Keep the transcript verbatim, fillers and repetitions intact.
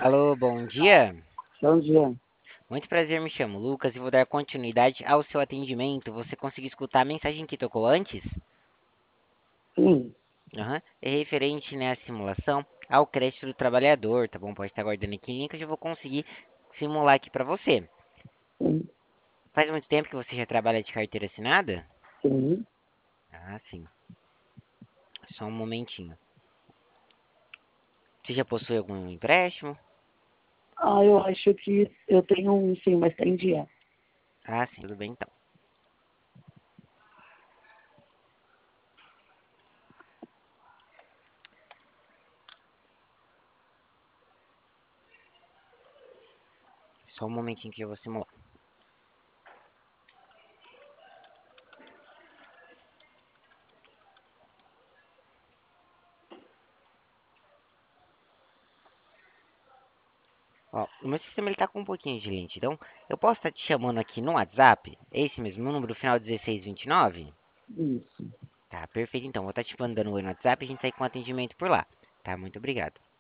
Alô, bom dia. Bom dia. Muito prazer, me chamo Lucas e vou dar continuidade ao seu atendimento. Você conseguiu escutar a mensagem que tocou antes? Sim, Aham. É referente, né, à simulação ao crédito do trabalhador, tá bom? Pode estar aguardando aqui em linha que eu já vou conseguir simular aqui para você. sim, Faz muito tempo que você já trabalha de carteira assinada? sim. Ah, sim. Só um momentinho. Você já possui algum empréstimo? Ah, eu acho que eu tenho um sim, mas tem dia. Ah, sim. Tudo bem então. Só um momentinho que eu vou simular. Ó, o meu sistema ele tá com um pouquinho de lentidão. Eu posso estar te chamando aqui no WhatsApp? É esse mesmo, meu número final dezesseis vinte e nove? Isso. Tá, perfeito então. Vou estar te mandando oi no WhatsApp e a gente sai com atendimento por lá. Tá, muito obrigado.